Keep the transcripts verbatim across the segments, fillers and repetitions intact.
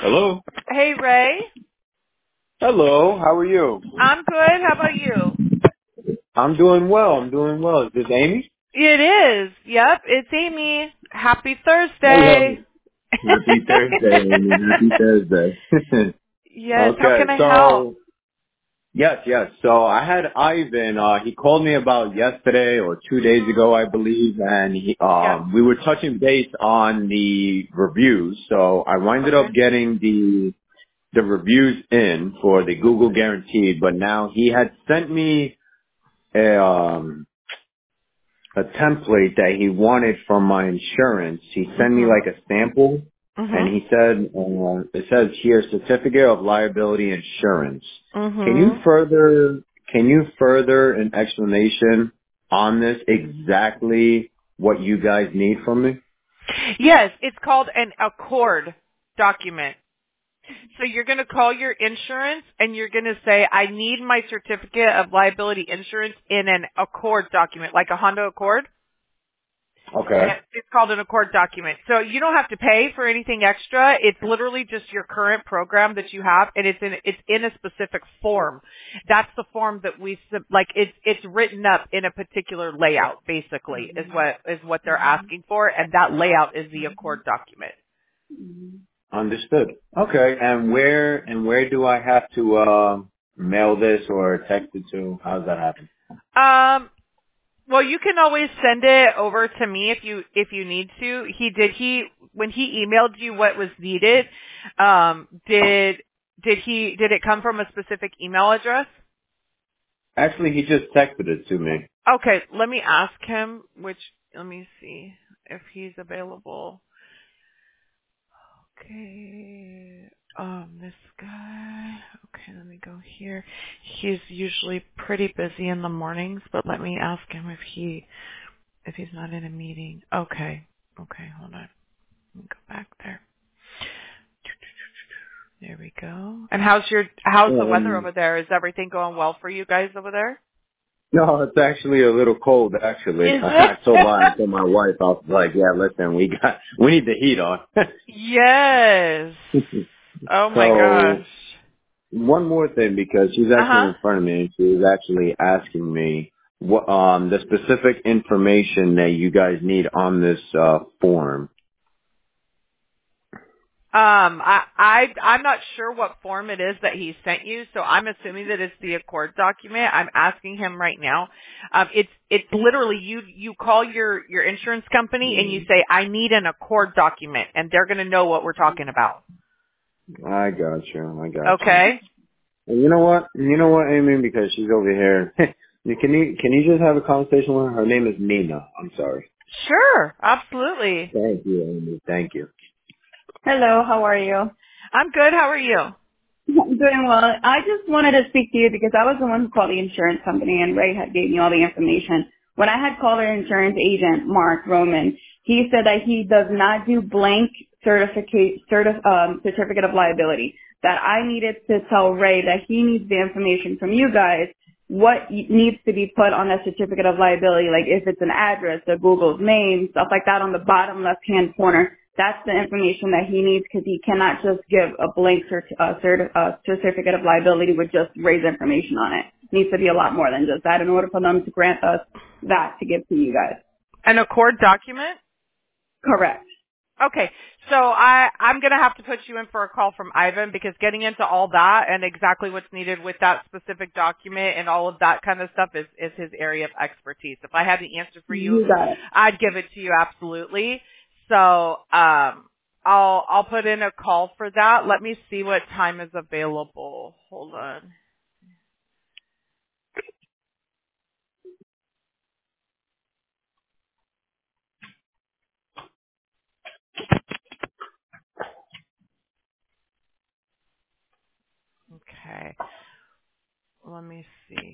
Hello. Hey, Ray. Hello. How are you? I'm good. How about you? I'm doing well. I'm doing well. Is this Amy? It is. Yep, it's Amy. Happy Hello. Thursday. Happy Thursday, Amy. Happy Thursday. Yes, how Okay. can I help? So yes, yes. So I had Ivan. Uh, he called me about yesterday or two days Mhm. ago, I believe, and he, Yep. um, we were touching base on the reviews. So I winded Okay. up getting the the reviews in for the Google Guaranteed, but now he had sent me a um a template that he wanted from my insurance. He sent me Mhm. like a sample, and Mhm. he said, uh, it says here, certificate of liability insurance. Can you Mhm. further, can you further an explanation on this exactly what you guys need from me? Yes, it's called an accord document. So you're going to call your insurance and you're going to say, I need my certificate of liability insurance in an accord document, like a Honda Accord. Okay. It's called an Accord document. So you don't have to pay for anything extra. It's literally just your current program that you have, and it's in it's in a specific form. That's the form that we sub- like. It's it's written up in a particular layout. Basically, is what is what they're asking for, and that layout is the Accord document. Understood. Okay. And where, and where do I have to, uh, mail this or text it to? How does that happen? Um, Well, you can always send it over to me if you if you need to. He did he when he emailed you what was needed. Um, did did he did it come from a specific email address? Actually, he just texted it to me. Okay, let me ask him. Which let me see if he's available. Okay. Um, this guy. Okay, let me go here. He's usually pretty busy in the mornings, but let me ask him if he if he's not in a meeting. Okay. Okay, hold on. Let me go back there. There we go. And how's your how's the weather Um, over there? Is everything going well for you guys over there? No, it's actually a little cold. Actually, Is it? I told my I told my wife, I was like, "Yeah, listen, we got we need the heat on." Yes. Oh my So gosh. one more thing, because she's Uh actually huh. in front of me, and she was actually asking me what um the specific information that you guys need on this uh form. Um, I, I, I'm not sure what form it is that he sent you, so I'm assuming that it's the Accord document. I'm asking him right now. Um, it's, it's literally you, you call your, your insurance company and you say, I need an Accord document, and they're going to know what we're talking about. I got you. I got you. Okay? And you know what? You know what, Amy? Because she's over here. You- can you can you just have a conversation with her? Her name is Nina. I'm sorry. Sure, absolutely. Thank you, Amy. Thank you. Hello, how are you? I'm good. How are you? I'm doing well. I just wanted to speak to you because I was the one who called the insurance company and Ray had gave me all the information. When I had called our insurance agent, Mark Roman, he said that he does not do blank certificate, certif- um, certificate of liability. That I needed to tell Ray that he needs the information from you guys, what y- needs to be put on that certificate of liability, like if it's an address, a Google's name, stuff like that on the bottom left-hand corner. That's the information that he needs because he cannot just give a blank cert- uh, cert- uh, certificate of liability with just Ray's information on it. It needs to be a lot more than just that in order for them to grant us that to give to you guys. An Accord document? Correct. Okay, so I, I'm going to have to put you in for a call from Ivan because getting into all that and exactly what's needed with that specific document and all of that kind of stuff is, is his area of expertise. If I had the answer for you, You got it. I'd give it to you absolutely. So um, I'll I'll put in a call for that. Let me see what time is available. Hold on. Okay, let me see.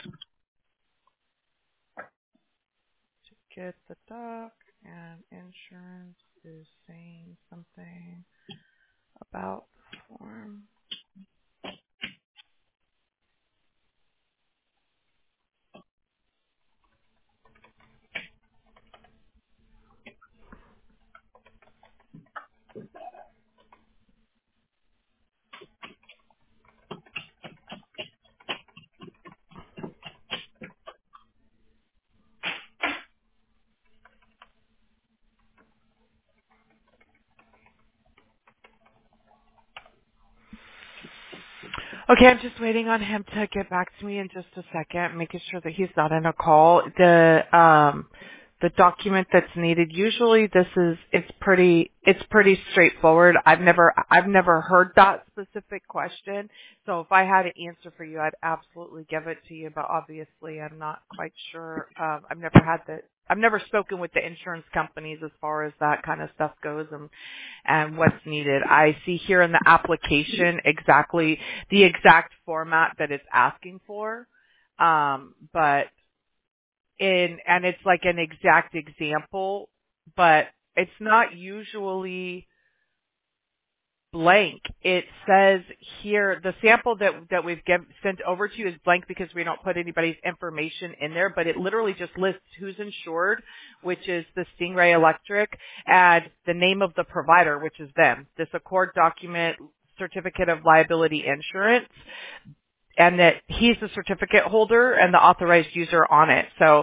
To get the doc and insurance is saying something about the form. Okay, I'm just waiting on him to get back to me in just a second, making sure that he's not in a call. The um the document that's needed, usually this is it's pretty it's pretty straightforward. I've never I've never heard that specific question. So if I had an answer for you, I'd absolutely give it to you, but obviously I'm not quite sure. Um I've never had the I've never spoken with the insurance companies as far as that kind of stuff goes and and what's needed. I see here in the application exactly the exact format that it's asking for. Um, but in, and it's like an exact example, but it's not usually blank. It says here, the sample that, that we've give, sent over to you is blank because we don't put anybody's information in there, but it literally just lists who's insured, which is the Stingray Electric, and the name of the provider, which is them. This Accord document, certificate of liability insurance, and that he's the certificate holder and the authorized user on it. So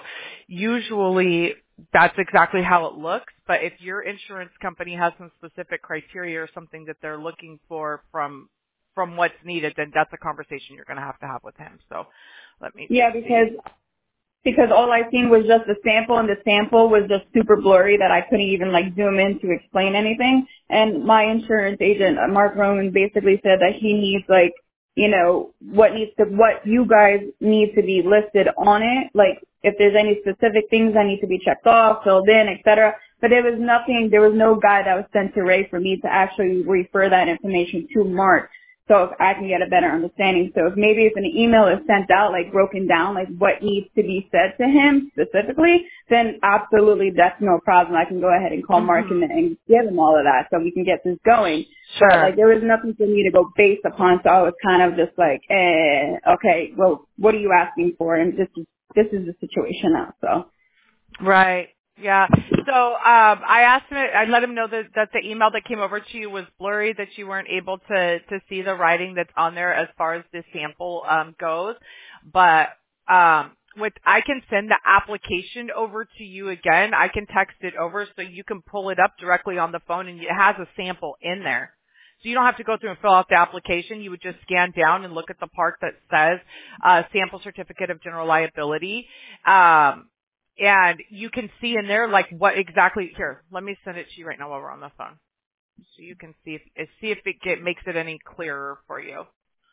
usually that's exactly how it looks. But if your insurance company has some specific criteria or something that they're looking for from from what's needed, then that's a conversation you're going to have to have with him. So let me Yeah, just because see. because all I seen was just the sample, and the sample was just super blurry that I couldn't even like zoom in to explain anything. And my insurance agent, uh, Mark Roman, basically said that he needs like, you know, what needs to, what you guys need to be listed on it, like if there's any specific things that need to be checked off, filled in, et cetera. But there was nothing, there was no guide that was sent to Ray for me to actually refer that information to Mark, so if I can get a better understanding. So if maybe if an email is sent out, like broken down, like what needs to be said to him specifically, then absolutely that's no problem. I can go ahead and call Mark and, Mm-hmm. and give him all of that so we can get this going. But Sure. like there was nothing for me to go based upon, so I was kind of just like, eh, okay, well, what are you asking for? And this is, this is the situation now, so. Right. Yeah. So um, I asked him. I let him know that, that the email that came over to you was blurry, that you weren't able to to see the writing that's on there as far as this sample um, goes. But um, with I can send the application over to you again. I can text it over so you can pull it up directly on the phone, and it has a sample in there. So you don't have to go through and fill out the application. You would just scan down and look at the part that says uh, sample certificate of general liability. Um, And you can see in there like what exactly. Here, let me send it to you right now while we're on the phone, so you can see if see if it get, makes it any clearer for you.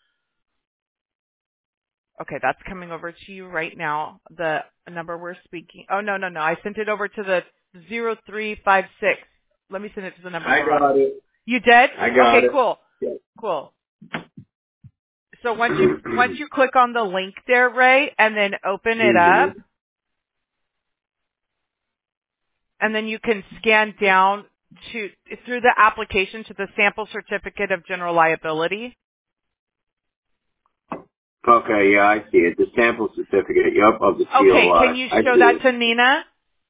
Okay, that's coming over to you right now. The number we're speaking. Oh no no no! I sent it over to the zero three five six. Let me send it to the number I we're on. got it. You did? I got Okay, it. cool, Yeah. cool. So once you once you click on the link there, Ray, and then open it up, Mhm. and then you can scan down to through the application to the sample certificate of general liability. Okay, yeah, I see it. The sample certificate, yep, of the Okay, can C O R. you I show see that it. to Nina?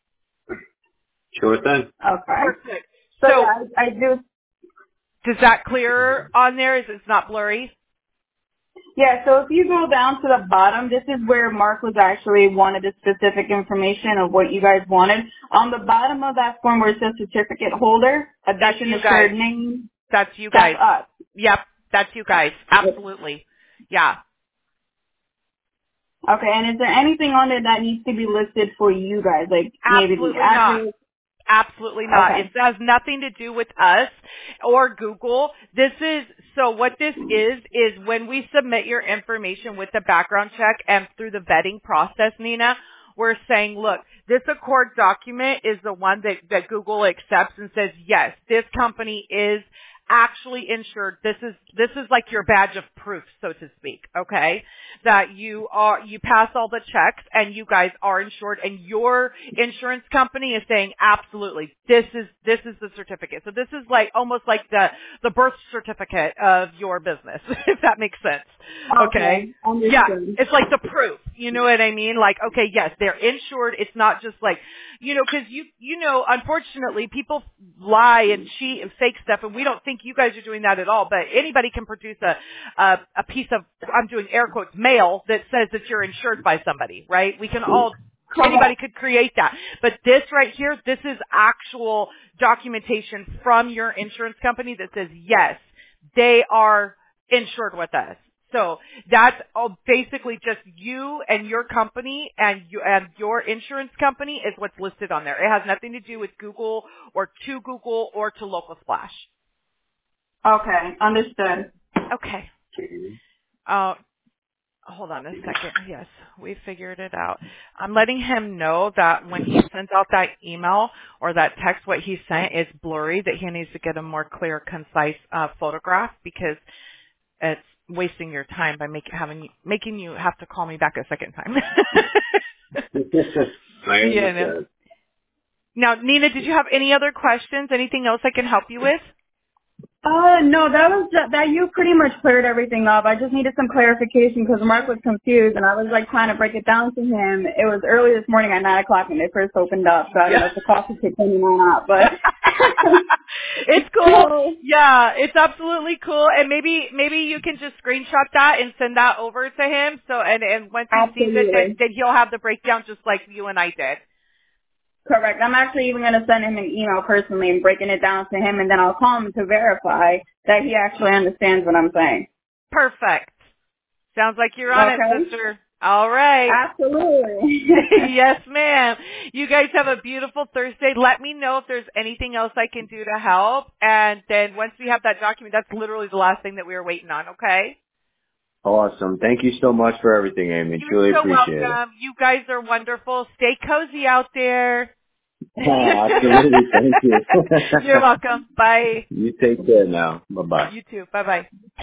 Sure thing. Okay. Perfect. So So yeah, I, I do. does that clear on there? Is it's not blurry? Yeah, so if you go down to the bottom, this is where Mark was actually wanted the specific information of what you guys wanted. On the bottom of that form where it says certificate holder, That's addition you guys. assured name, That's you that's guys. us. Yep, that's you guys. Absolutely. Yeah. Okay, and is there anything on it that needs to be listed for you guys, like maybe the Absolutely not. address? Absolutely not. It Okay. has nothing to do with us or Google. This is, so what this is, is when we submit your information with the background check and through the vetting process, Nina, we're saying, look, this Accord document is the one that, that Google accepts and says, yes, this company is actually insured. This is, this is like your badge of proof, so to speak, okay? That you are, you pass all the checks and you guys are insured, and your insurance company is saying, absolutely, this is, this is the certificate. So this is like, almost like the, the birth certificate of your business, if that makes sense. Okay? Okay, Yeah, understood. it's like the proof. You know what I mean? Like, okay, yes, they're insured. It's not just like, you know, because you, you know, unfortunately, people lie and cheat and fake stuff, and we don't think you guys are doing that at all. But anybody can produce a, a, a piece of, I'm doing air quotes, mail that says that you're insured by somebody, right? We can all, anybody Correct. could create that. But this right here, this is actual documentation from your insurance company that says, yes, they are insured with us. So that's all basically just you and your company and you and your insurance company is what's listed on there. It has nothing to do with Google or to Google or to Local Splash. Okay, understood. Okay. Uh, hold on a second. Yes, we figured it out. I'm letting him know that when he sends out that email or that text, what he sent is blurry, that he needs to get a more clear, concise uh, photograph because it's wasting your time by make, having you, making you have to call me back a second time. I Yeah, no. understand. Now, Nina, did you have any other questions? Anything else I can help you with? Uh, no, that was just, that you pretty much cleared everything up. I just needed some clarification because Mark was confused and I was like trying to break it down to him. It was early this morning at nine o'clock when they first opened up, so I don't know Yeah. if the coffee kicked in or not, but. It's cool. So, Yeah, it's absolutely cool. And maybe maybe you can just screenshot that and send that over to him. So and and once he sees it, then, absolutely. then he'll have the breakdown just like you and I did. Correct. I'm actually even going to send him an email personally and breaking it down to him, and then I'll call him to verify that he actually understands what I'm saying. Perfect. Sounds like you're on it, Okay? sister. All right. Absolutely. Yes, ma'am. You guys have a beautiful Thursday. Let me know if there's anything else I can do to help. And then once we have that document, that's literally the last thing that we were waiting on, okay? Awesome. Thank you so much for everything, Amy. You're Truly so appreciate it. welcome. You guys are wonderful. Stay cozy out there. Absolutely. Thank you. You're welcome. Bye. You take care now. Bye-bye. You too. Bye-bye.